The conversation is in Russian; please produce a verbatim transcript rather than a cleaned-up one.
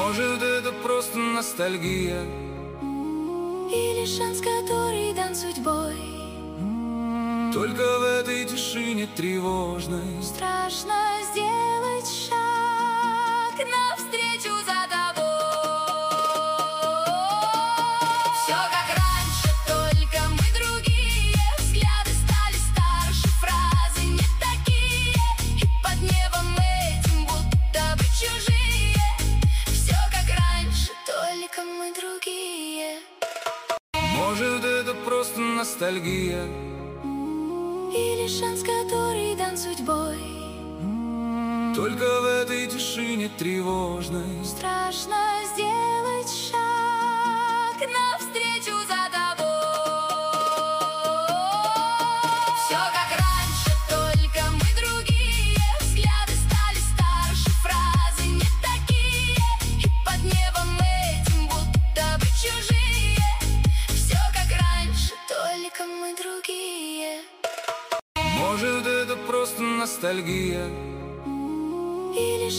Может, это просто ностальгия или шанс, который дан судьбой. Только в этой тишине тревожной Страшно сделать шаг навстречу за тобой. Все как раньше, только мы другие. Взгляды стали старше, фразы не такие. И под небом этим будто бы чужие. Все как раньше, только мы другие. Может, это просто ностальгия или шанс, который дан судьбой. Только в этой тишине тревожной Страшно сделать шаг навстречу за тобой. Все как раньше, только мы другие. Взгляды стали старше, фразы не такие. И под небом этим будто бы чужие. Все как раньше, только мы другие. Может, это просто ностальгия или